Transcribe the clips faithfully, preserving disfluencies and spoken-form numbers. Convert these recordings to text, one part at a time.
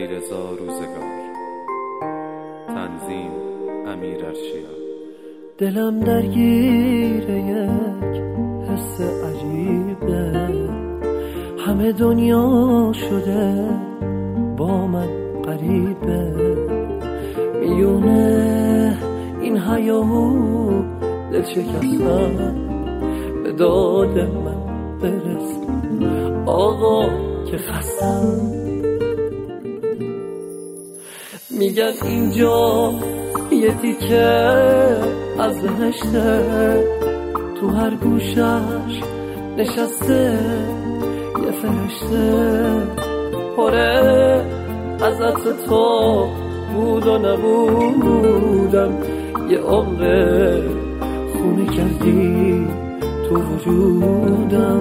علیرضا روزگار. تنظیم امیر ارشیا. دلم درگیر یک حس عجیبه، همه دنیا شده با من غریبه. میونه این هیاهو دل شکستم، به داد من برس آقا که خستم. میگن اینجا یه تیکه از بهشته، تو هر گوشش نشسته یه فرشته. پره از عطر تو بود و نبودم، یه عمر خونه کردی تو وجودم.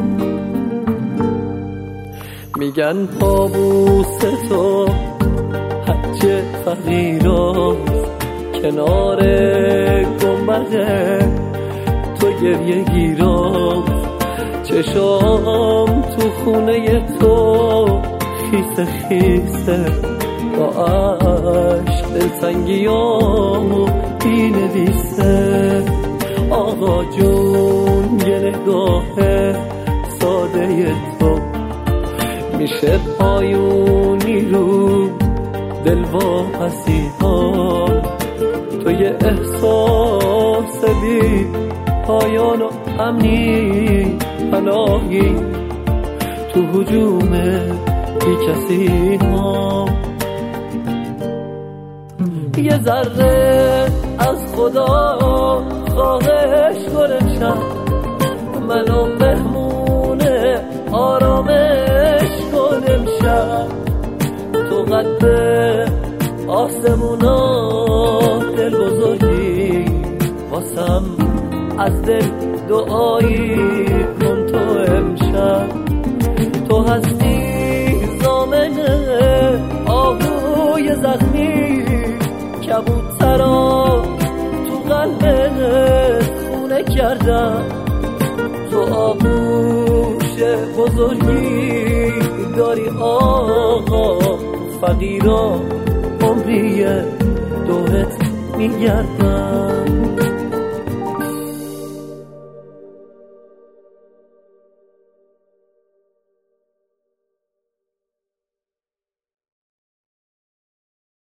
میگن پابوس تو حج فقیراست، کنار گنبده تو گریه گیراست. چشام تو خونه تو خیسه خیسه، با عشق دلتنگیامو بینویسه. آقا جون یه نگاه ساده تو میشه پایونی رو دل واپسی ها. تو یه احساس بی پایان و امنی پناهی تو هجوم بی کسی ها. یه ذره از خدا خواهش کنم، منو مهمون آرامش کنم شب. تو قد آسمونا دل بزرگی واسم، از دل دعایی کن تو امشب. تو هستی زامنه آهوی زخمی، کبوترا تو قلبت خونه کردم. تو آغوش بزرگی داری آقا، فقیرا عمریه دورت میگردم.